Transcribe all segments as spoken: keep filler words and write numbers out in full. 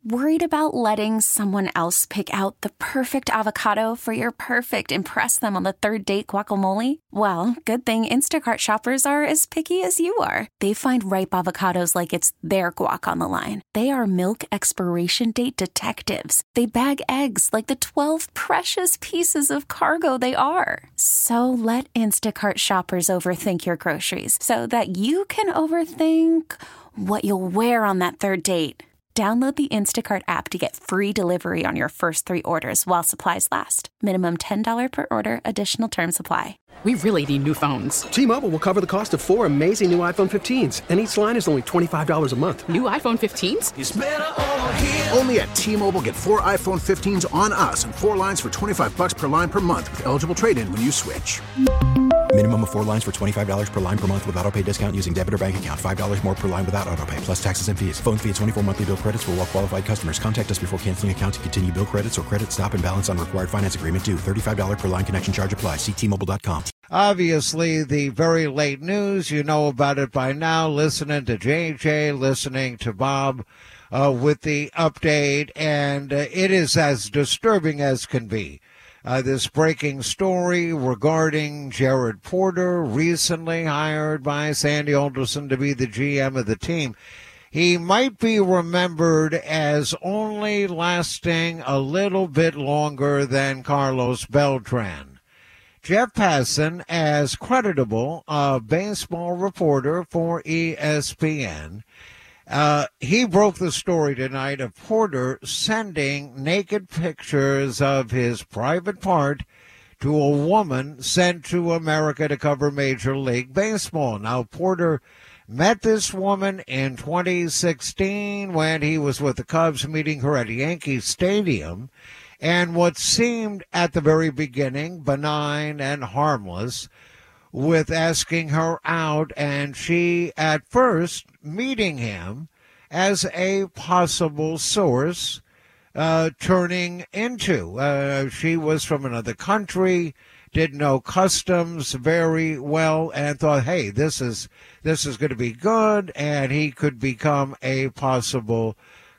Worried about letting someone else pick out the perfect avocado for your perfect impress them on the third date guacamole? Well, good thing Instacart shoppers are as picky as you are. They find ripe avocados like it's their guac on the line. They are milk expiration date detectives. They bag eggs like the twelve precious pieces of cargo they are. So let Instacart shoppers overthink your groceries so that you can overthink what you'll wear on that third date. Download the Instacart app to get free delivery on your first three orders while supplies last. Minimum ten dollars per order. Additional terms apply. We really need new phones. T-Mobile will cover the cost of four amazing new iPhone fifteens, and each line is only twenty-five dollars a month. New iPhone fifteens? It's better over here. Only at T-Mobile, get four iPhone fifteens on us and four lines for twenty-five dollars per line per month with eligible trade-in when you switch. Minimum of four lines for twenty-five dollars per line per month with autopay discount using debit or bank account. five dollars more per line without autopay, plus taxes and fees. Phone fee at twenty-four monthly bill credits for well-qualified customers. Contact us before canceling account to continue bill credits or credit stop and balance on required finance agreement due. thirty-five dollars per line connection charge applies. See T Mobile dot com. Obviously, the very late news, you know about it by now, listening to J J, listening to Bob uh, with the update, and uh, it is as disturbing as can be. Uh, this breaking story regarding Jared Porter, recently hired by Sandy Alderson to be the G M of the team. He might be remembered as only lasting a little bit longer than Carlos Beltran. Jeff Passan, as creditable a baseball reporter for E S P N, Uh, he broke the story tonight of Porter sending naked pictures of his private part to a woman sent to America to cover Major League Baseball. Now, Porter met this woman in twenty sixteen when he was with the Cubs, meeting her at Yankee Stadium. And what seemed at the very beginning benign and harmless, with asking her out, and she at first meeting him as a possible source, uh, turning into. Uh, she was from another country, didn't know customs very well, and thought, hey, this is this is going to be good, and he could become a possible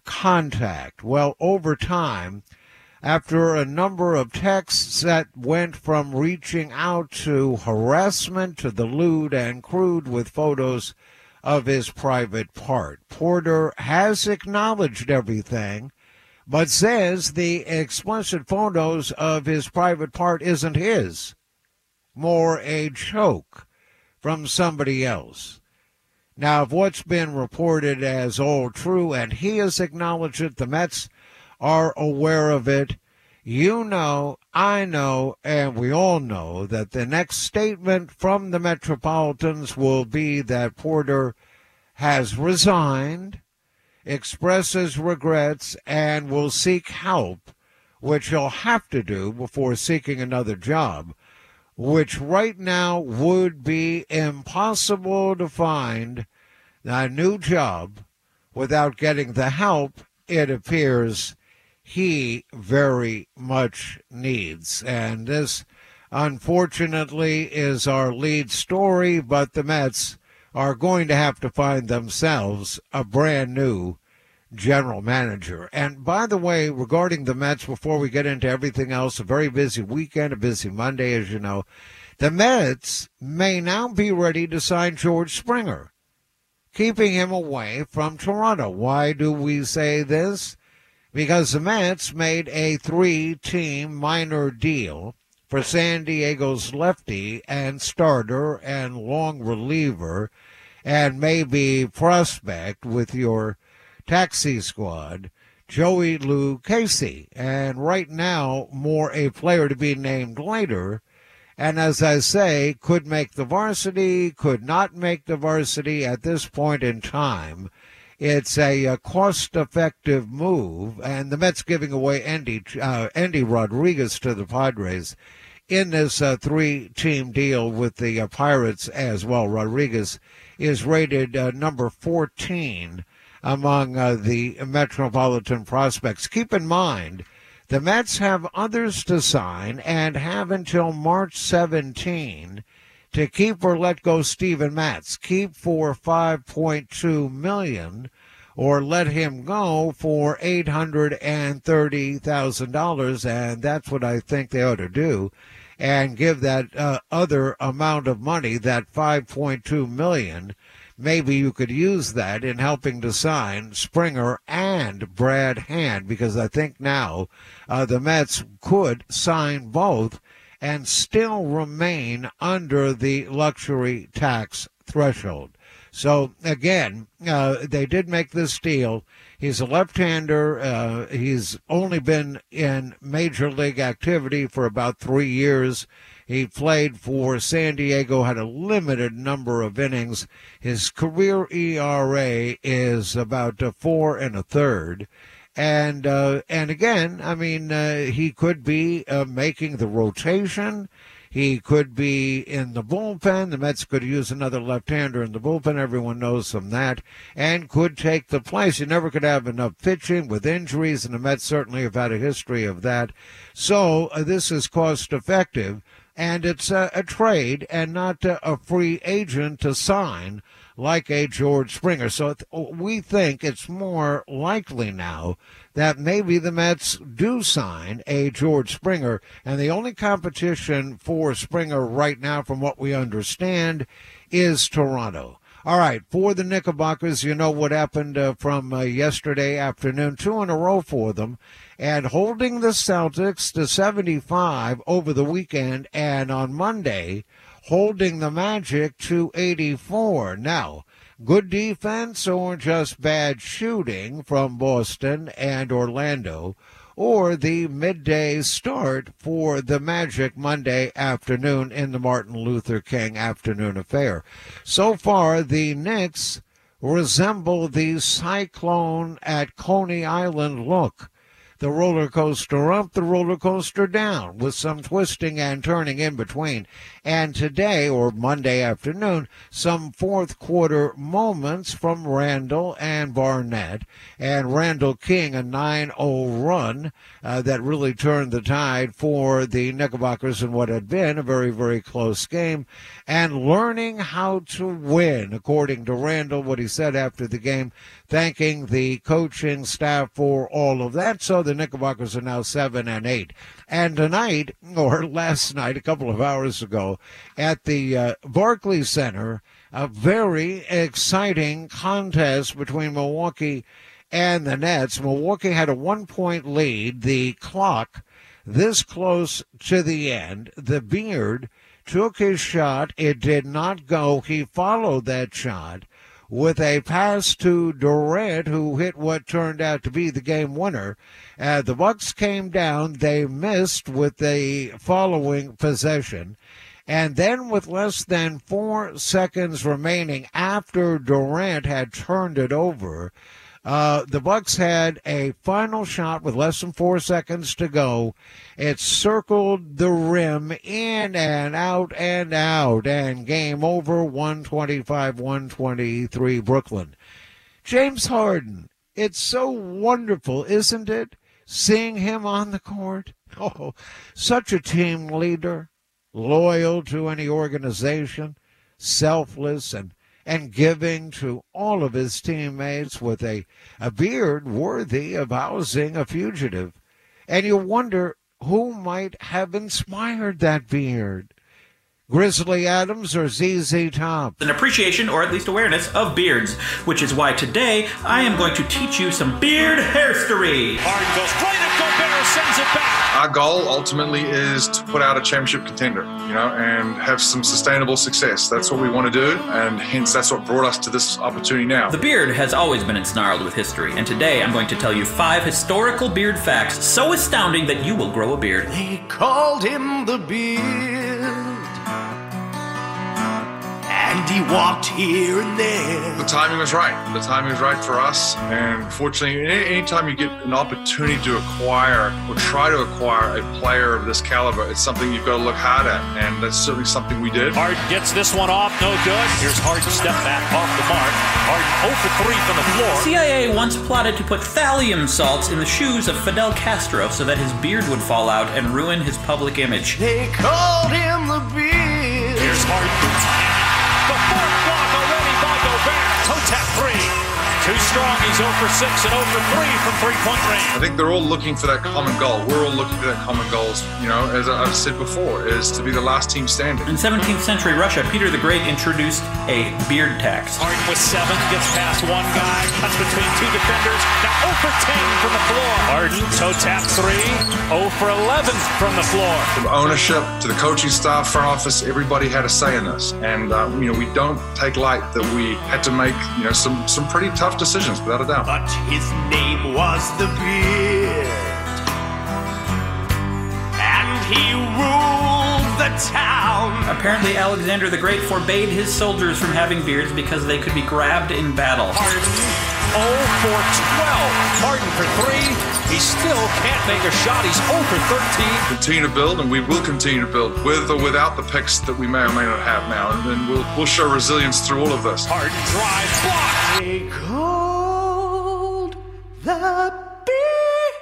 contact. Well, over time, after a number of texts that went from reaching out to harassment to the lewd and crude with photos of his private part, Porter has acknowledged everything, but says the explicit photos of his private part isn't his, more a joke from somebody else. Now, if what's been reported as all true, and he has acknowledged it, the Mets are aware of it, you know, I know, and we all know that the next statement from the Metropolitans will be that Porter has resigned, expresses regrets, and will seek help, which he'll have to do before seeking another job, which right now would be impossible to find a new job without getting the help it appears he very much needs. And this, unfortunately, is our lead story, but the Mets are going to have to find themselves a brand new general manager. And by the way, regarding the Mets, before we get into everything else, a very busy weekend, a busy Monday, as you know, the Mets may now be ready to sign George Springer, keeping him away from Toronto. Why do we say this? Because the Mets made a three-team minor deal for San Diego's lefty and starter and long reliever and maybe prospect with your taxi squad, Joey Lucchesi. And right now, more a player to be named later. And as I say, could make the varsity, could not make the varsity at this point in time. It's a, a cost-effective move, and the Mets giving away Andy, uh, Andy Rodriguez to the Padres in this uh, three-team deal with the uh, Pirates as well. Rodriguez is rated uh, number fourteen among uh, the Metropolitan prospects. Keep in mind, the Mets have others to sign and have until March seventeenth to keep or let go Steven Matz. Keep for five point two million dollars or let him go for eight hundred thirty thousand dollars, and that's what I think they ought to do, and give that uh, other amount of money, that five point two million dollars. Maybe you could use that in helping to sign Springer and Brad Hand, because I think now uh, the Mets could sign both and still remain under the luxury tax threshold. So, again, uh, they did make this deal. He's a left-hander. Uh, he's only been in major league activity for about three years. He played for San Diego, had a limited number of innings. His career E R A is about a four and a third. And uh, and again, I mean, uh, he could be uh, making the rotation. He could be in the bullpen. The Mets could use another left-hander in the bullpen. Everyone knows from that. And could take the place. You never could have enough pitching with injuries, and the Mets certainly have had a history of that. So uh, this is cost-effective, and it's a, a trade and not a, a free agent to sign like a George Springer. So we think it's more likely now that maybe the Mets do sign a George Springer, and the only competition for Springer right now, from what we understand, is Toronto. All right, for the Knickerbockers, you know what happened uh, from uh, yesterday afternoon, two in a row for them, and holding the Celtics to seventy-five over the weekend, and on Monday, holding the Magic to eighty-four. Now, good defense or just bad shooting from Boston and Orlando, or the midday start for the Magic Monday afternoon in the Martin Luther King afternoon affair. So far, the Knicks resemble the Cyclone at Coney Island look. The roller coaster up, the roller coaster down, with some twisting and turning in between. And today, or Monday afternoon, some fourth quarter moments from Randall and Barnett. And Randall King, a nine oh run uh, that really turned the tide for the Knickerbockers in what had been a very, very close game. And learning how to win, according to Randall, what he said after the game, thanking the coaching staff for all of that. So the Knickerbockers are now seven and eight. And tonight, or last night, a couple of hours ago, at the uh, Barclays Center, a very exciting contest between Milwaukee and the Nets. Milwaukee had a one-point lead. The clock this close to the end. The Beard took his shot. It did not go. He followed that shot with a pass to Durant, who hit what turned out to be the game winner. Uh, the Bucks came down. They missed with the following possession. And then with less than four seconds remaining after Durant had turned it over, uh, the Bucks had a final shot with less than four seconds to go. It circled the rim in and out and out, and game over, one twenty-five one twenty-three Brooklyn. James Harden, it's so wonderful, isn't it, seeing him on the court? Oh, such a team leader. Loyal to any organization, selfless and, and giving to all of his teammates, with a, a beard worthy of housing a fugitive. And you wonder who might have inspired that beard. Grizzly Adams or Z Z Top? An appreciation, or at least awareness, of beards, which is why today I am going to teach you some beard hairstory. Harden goes right at Gobert, sends it back. Our goal ultimately is to put out a championship contender, you know, and have some sustainable success. That's what we want to do, and hence that's what brought us to this opportunity now. The beard has always been ensnarled with history, and today I'm going to tell you five historical beard facts so astounding that you will grow a beard. They called him the Beard, and he walked here and there. The timing was right. The timing was right for us. And fortunately, anytime you get an opportunity to acquire or try to acquire a player of this caliber, it's something you've got to look hard at. And that's certainly something we did. Harden gets this one off, no good. Here's Harden step back off the mark. Harden oh for three from the floor. C I A once plotted to put thallium salts in the shoes of Fidel Castro so that his beard would fall out and ruin his public image. They called him the Beard. Here's Harden. The fourth block already by Gobert. Toe tap three. Too strong. He's zero for six and zero for three from three-point range. I think they're all looking for that common goal. We're all looking for that common goal, you know, as I've said before, is to be the last team standing. In seventeenth century Russia, Peter the Great introduced a beard tax. Harden with seven, gets past one guy, cuts between two defenders. Now zero for ten from the floor. Harden, toe tap three, zero for eleven from the floor. From ownership to the coaching staff, front office, everybody had a say in this. And, uh, you know, we don't take light that we had to make, you know, some, some pretty tough decisions, without a doubt. But his name was the Beard, and he ruled the town. Apparently, Alexander the Great forbade his soldiers from having beards because they could be grabbed in battle. Harden, zero for twelve. Harden for three. He still can't make a shot. He's zero for thirteen. Continue to build, and we will continue to build, with or without the picks that we may or may not have now. And then we'll, we'll show resilience through all of this. Harden drive, block. They called the Beard.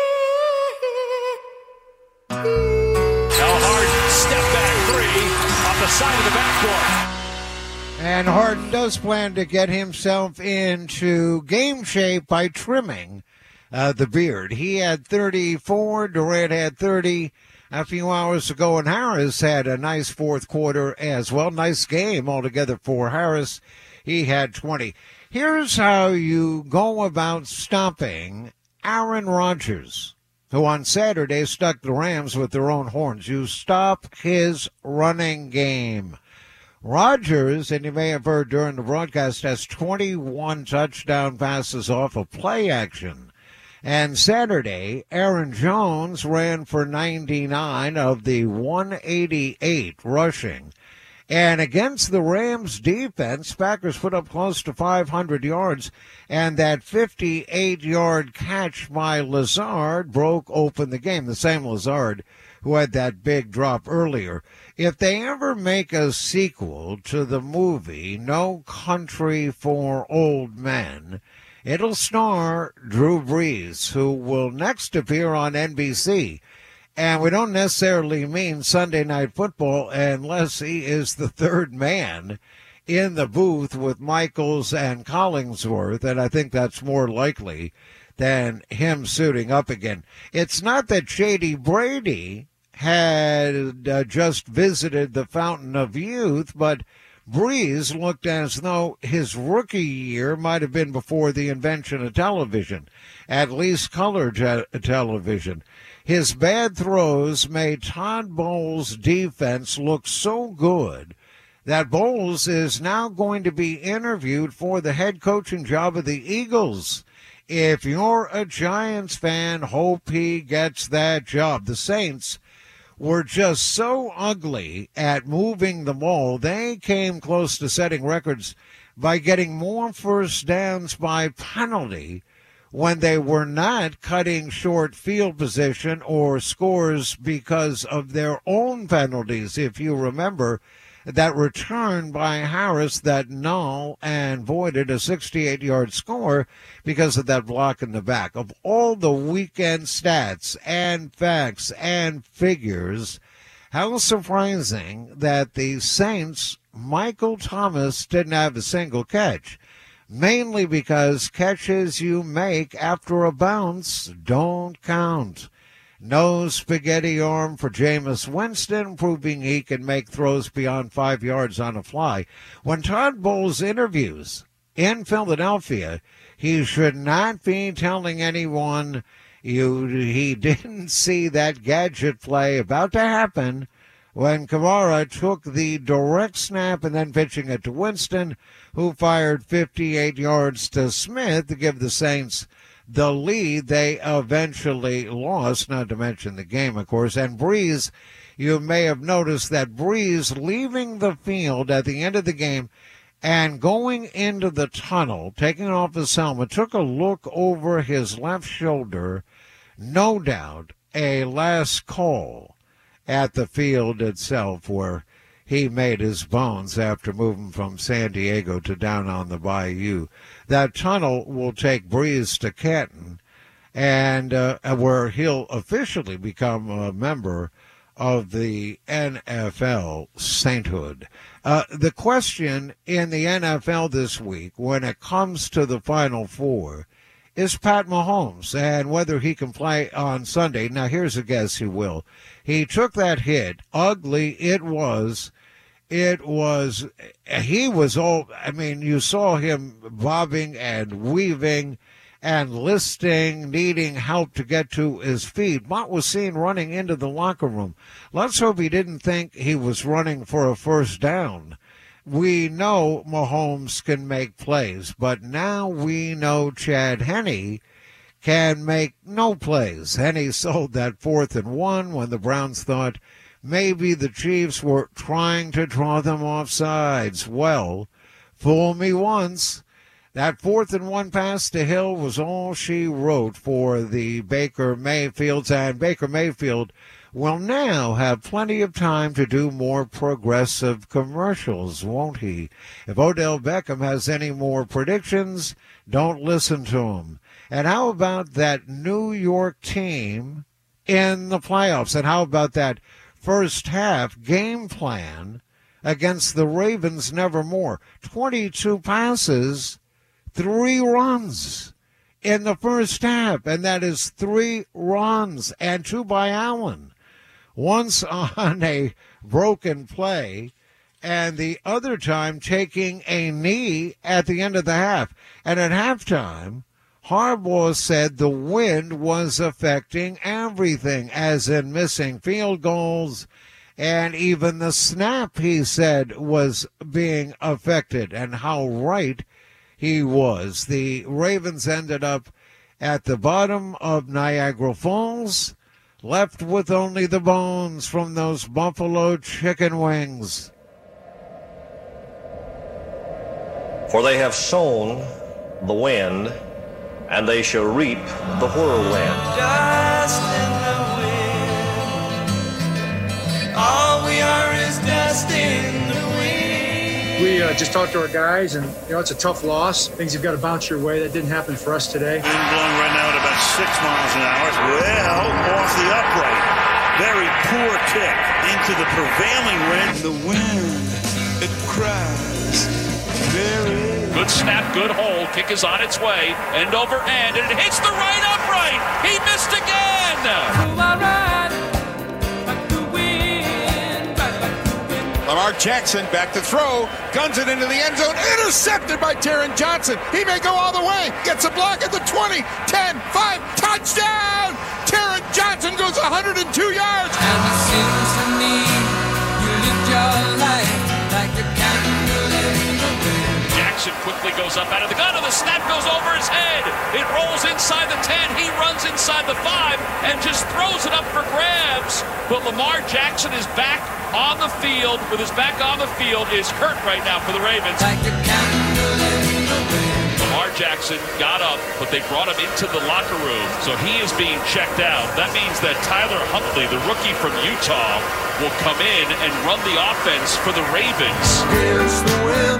Now Harden, step back three off the side of the backboard. And Harden does plan to get himself into game shape by trimming uh, the beard. He had thirty-four, Durant had thirty a few hours ago, and Harris had a nice fourth quarter as well. Nice game altogether for Harris. He had twenty. Here's how you go about stopping Aaron Rodgers, who on Saturday stuck the Rams with their own horns. You stop his running game. Rodgers, and you may have heard during the broadcast, has twenty-one touchdown passes off of play action. And Saturday, Aaron Jones ran for ninety-nine of the one eighty-eight rushing. And against the Rams defense, Packers put up close to five hundred yards, and that fifty-eight-yard catch by Lazard broke open the game. The same Lazard who had that big drop earlier. If they ever make a sequel to the movie No Country for Old Men, it'll star Drew Brees, who will next appear on N B C. And we don't necessarily mean Sunday Night Football unless he is the third man in the booth with Michaels and Collingsworth, and I think that's more likely than him suiting up again. It's not that Shady Brady had uh, just visited the Fountain of Youth, but Brees looked as though his rookie year might have been before the invention of television, at least color te- television. His bad throws made Todd Bowles' defense look so good that Bowles is now going to be interviewed for the head coaching job of the Eagles. If you're a Giants fan, hope he gets that job. The Saints were just so ugly at moving the ball. They came close to setting records by getting more first downs by penalty when they were not cutting short field position or scores because of their own penalties. If you remember that return by Harris that null and voided a sixty-eight-yard score because of that block in the back. Of all the weekend stats and facts and figures, how surprising that the Saints' Michael Thomas didn't have a single catch, mainly because catches you make after a bounce don't count. No spaghetti arm for Jameis Winston, proving he can make throws beyond five yards on a fly. When Todd Bowles interviews in Philadelphia, he should not be telling anyone you he didn't see that gadget play about to happen when Kamara took the direct snap and then pitching it to Winston, who fired fifty-eight yards to Smith to give the Saints the lead they eventually lost, not to mention the game, of course. And Brees, you may have noticed that Brees leaving the field at the end of the game and going into the tunnel, taking off his helmet, took a look over his left shoulder, no doubt a last call at the field itself where he made his bones after moving from San Diego to down on the bayou. That tunnel will take Brees to Canton, and uh, where he'll officially become a member of the N F L sainthood. Uh, the question in the N F L this week, when it comes to the Final Four, is Pat Mahomes and whether he can play on Sunday. Now, here's a guess he will. He took that hit. Ugly it was. It was, he was all, I mean, you saw him bobbing and weaving and listing, needing help to get to his feet. Mott was seen running into the locker room. Let's hope he didn't think he was running for a first down. We know Mahomes can make plays, but now we know Chad Henne can make no plays. Henne sold that fourth and one when the Browns thought maybe the Chiefs were trying to draw them off sides. Well, fool me once. That fourth and one pass to Hill was all she wrote for the Baker Mayfields, and Baker Mayfield will now have plenty of time to do more progressive commercials, won't he? If Odell Beckham has any more predictions, don't listen to him. And how about that New York team in the playoffs? And how about that first half game plan against the Ravens Nevermore? twenty-two passes, three runs in the first half, and that is three runs, and two by Allen. Once on a broken play, and the other time taking a knee at the end of the half. And at halftime, Harbaugh said the wind was affecting everything, as in missing field goals, and even the snap, he said, was being affected, and how right he was. The Ravens ended up at the bottom of Niagara Falls, left with only the bones from those buffalo chicken wings. For they have sown the wind, and they shall reap the whirlwind. Dust in the wind. All we are is dust in the wind. We uh, just talked to our guys, and you know it's a tough loss. Things have got to bounce your way. That didn't happen for us today. Wind blowing right now at about six miles an hour. Well, off the upright. Very poor kick into the prevailing wind. The wind, it cries. Very. Good snap, good hold. Kick is on its way. End over end, and it hits the right upright. He missed again. Lamar Jackson back to throw, guns it into the end zone, intercepted by Taron Johnson. He may go all the way, gets a block at the twenty, ten, five, touchdown! Taron Johnson goes one hundred two yards. And it seems to me you lived your life like a candle in the wind. Jackson quickly goes up out of the gun, and the snap goes over his head. It rolls inside the ten. He runs inside the five and just throws it up for grabs. But Lamar Jackson is back on the field, with his back on the field, is hurt right now for the Ravens. Like a candle in the wind. Lamar Jackson got up, but they brought him into the locker room, so he is being checked out. That means that Tyler Huntley, the rookie from Utah, will come in and run the offense for the Ravens. Against the wind.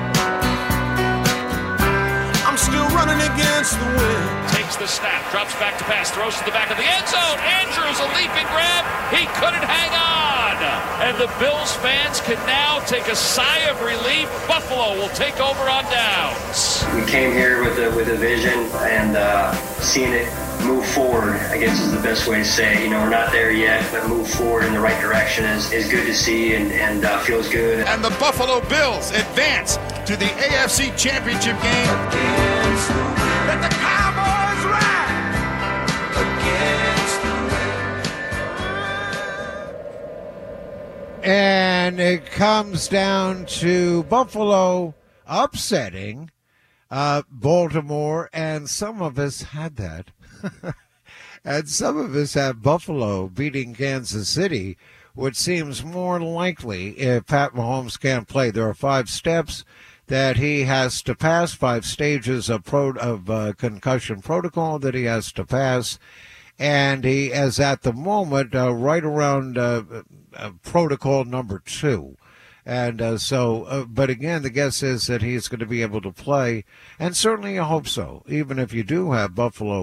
I'm still running against the wind. Takes the snap, drops back to pass, throws to the back of the end zone. Andrews, a leaping grab. He couldn't hang on. And the Bills fans can now take a sigh of relief. Buffalo will take over on downs. We came here with a, with a vision, and uh, seeing it move forward, I guess is the best way to say. You know, we're not there yet, but move forward in the right direction is, is good to see, and, and uh, feels good. And the Buffalo Bills advance to the A F C Championship game. Against the wind. Let the Cowboys ride. Against the wind. And it comes down to Buffalo upsetting uh, Baltimore, and some of us had that. And some of us have Buffalo beating Kansas City, which seems more likely if Pat Mahomes can't play. There are five steps that he has to pass, five stages of, pro, of uh, concussion protocol that he has to pass, and he is at the moment uh, right around uh, uh, protocol number two. And uh, so, uh, but again, the guess is that he's going to be able to play, and certainly I hope so, even if you do have Buffalo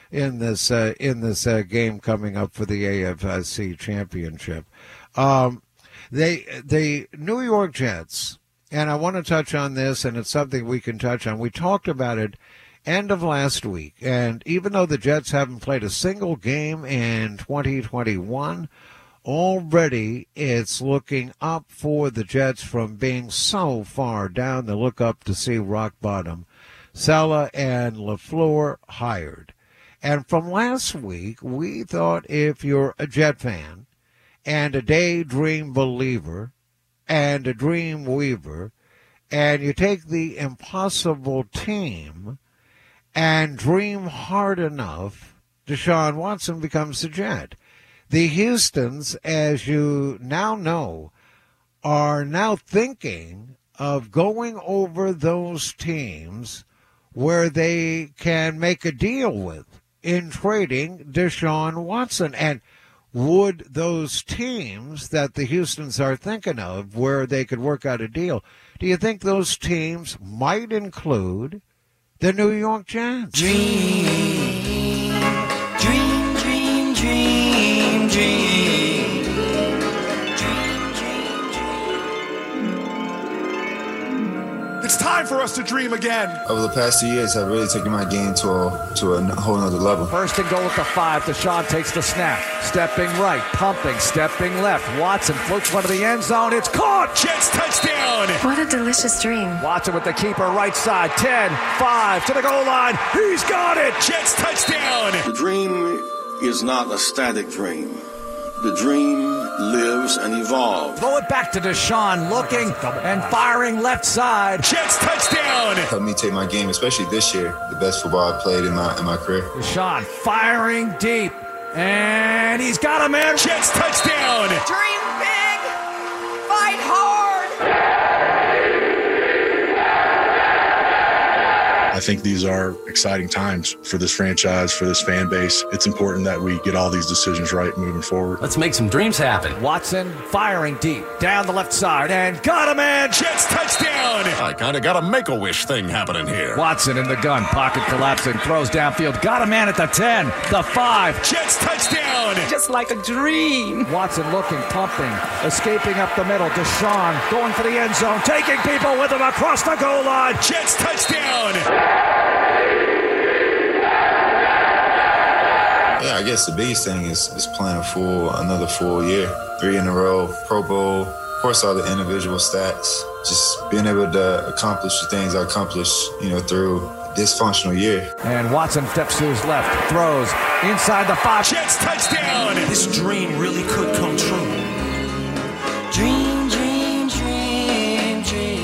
in this uh, in this uh, game coming up for the A F C Championship. Um, they the New York Jets, and I want to touch on this, and it's something we can touch on. We talked about it end of last week, and even though the Jets haven't played a single game in twenty twenty-one, already it's looking up for the Jets from being so far down. They look up to see rock bottom. Saleh and LaFleur hired. And from last week, we thought if you're a Jet fan and a daydream believer and a dream weaver, and you take the impossible team and dream hard enough, Deshaun Watson becomes the Jet. The Houstons, as you now know, are now thinking of going over those teams where they can make a deal with in trading Deshaun Watson. And would those teams that the Houstons are thinking of where they could work out a deal, do you think those teams might include the New York Jets? Dream, dream, dream, dream, dream. It's time for us to dream again. Over the past two years, I've really taken my game to a, to a whole nother level. First and goal at the five. Deshaun takes the snap. Stepping right, pumping, stepping left. Watson floats one to the end zone. It's caught. Jets touchdown. What a delicious dream. Watson with the keeper right side. ten, five to the goal line. He's got it. Jets touchdown. The dream is not a static dream. The dream lives and evolves. Throw it back to Deshaun, looking and firing left side. Jets touchdown. Helped me take my game, especially this year, the best football I played in my in my career. Deshaun firing deep, and he's got him in. Jets touchdown. Dream big, fight hard. I think these are exciting times for this franchise, for this fan base. It's important that we get all these decisions right moving forward. Let's make some dreams happen. Watson firing deep down the left side and got him in. Jets touchdown. I kind of got a make-a-wish thing happening here. Watson in the gun, pocket collapsing, throws downfield, got a man at the ten, the five. Jets touchdown. Just like a dream. Watson looking, pumping, escaping up the middle. Deshaun going for the end zone, taking people with him across the goal line. Jets touchdown. Yeah, I guess the biggest thing is, is playing a full, another full year. Three in a row, Pro Bowl, of course all the individual stats. Just being able to accomplish the things I accomplished, you know, through a dysfunctional year. And Watson steps to his left, throws inside the five. Jets touchdown. This dream really could come true. Dream, dream, dream,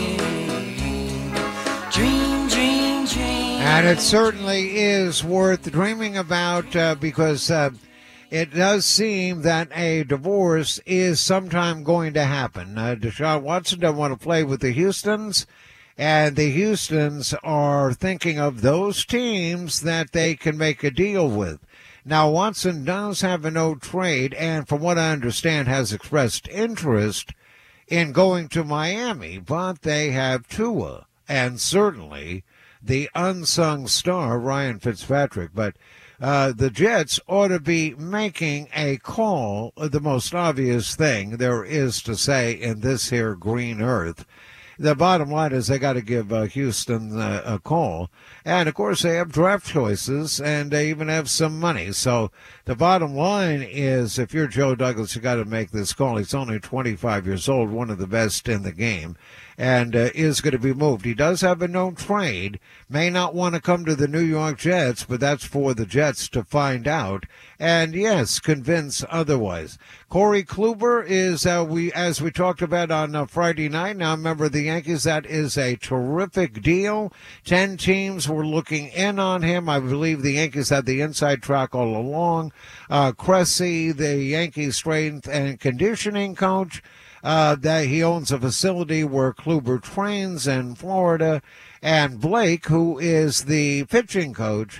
dream. Dream, dream, dream. And it certainly is worth dreaming about uh, because uh, it does seem that a divorce is sometime going to happen. Uh, Deshaun Watson doesn't want to play with the Houstons, and the Houstons are thinking of those teams that they can make a deal with. Now, Watson does have a no trade, and from what I understand, has expressed interest in going to Miami, but they have Tua, and certainly the unsung star, Ryan Fitzpatrick. But uh, the Jets ought to be making a call, the most obvious thing there is to say in this here green earth. The bottom line is they got to give uh, Houston uh, a call. And, of course, they have draft choices, and they even have some money. So the bottom line is if you're Joe Douglas, you got to make this call. He's only twenty-five years old, one of the best in the game, and uh, is going to be moved. He does have a no trade, may not want to come to the New York Jets, but that's for the Jets to find out. And, yes, convince otherwise. Corey Kluber is, uh, we as we talked about on uh, Friday night, now remember the Yankees, that is a terrific deal. Ten teams were looking in on him. I believe the Yankees had the inside track all along. Uh, Cressy, the Yankees strength and conditioning coach, uh, that he owns a facility where Kluber trains in Florida. And Blake, who is the pitching coach,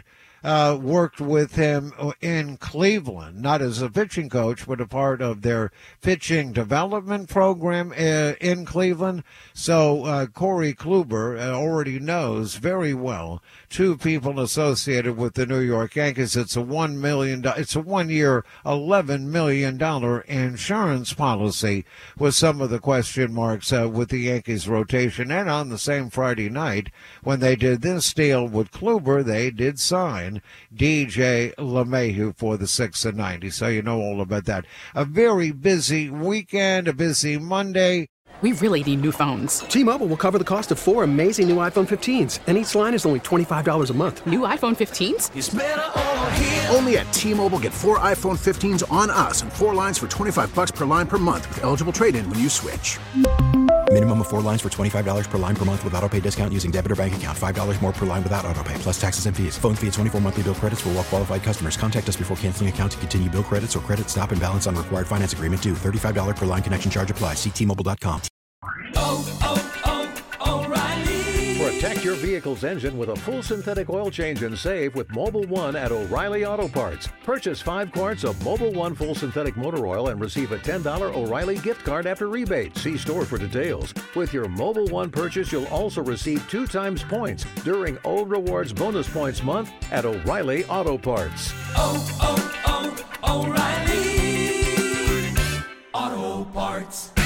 uh, worked with him in Cleveland, not as a pitching coach, but a part of their pitching development program uh, in Cleveland. So uh, Corey Kluber uh, already knows very well two people associated with the New York Yankees. It's a one million dollars, it's a one-year, eleven million dollars insurance policy with some of the question marks uh, with the Yankees rotation. And on the same Friday night, when they did this deal with Kluber, they did sign D J LeMahieu for the six and ninety. So you know all about that. A very busy weekend, a busy Monday. We really need new phones. T-Mobile will cover the cost of four amazing new iPhone fifteens, and each line is only twenty-five dollars a month. New iPhone fifteens? It's better over here. Only at T-Mobile, get four iPhone fifteens on us and four lines for twenty-five bucks per line per month with eligible trade-in when you switch. Minimum of four lines for twenty-five dollars per line per month with autopay discount using debit or bank account. five dollars more per line without autopay, plus taxes and fees. Phone fee at twenty-four monthly bill credits for well qualified customers. Contact us before canceling account to continue bill credits or credit stop and balance on required finance agreement due. thirty-five dollars per line connection charge applies. See T Mobile dot com. Oh, oh, oh, O'Reilly. Protect your vehicle's engine with a full synthetic oil change and save with Mobil one at O'Reilly Auto Parts. Purchase five quarts of Mobil one full synthetic motor oil and receive a ten dollars O'Reilly gift card after rebate. See store for details. With your Mobil one purchase, you'll also receive two times points during O Rewards Bonus Points Month at O'Reilly Auto Parts. Oh, oh, oh, O'Reilly Auto Parts.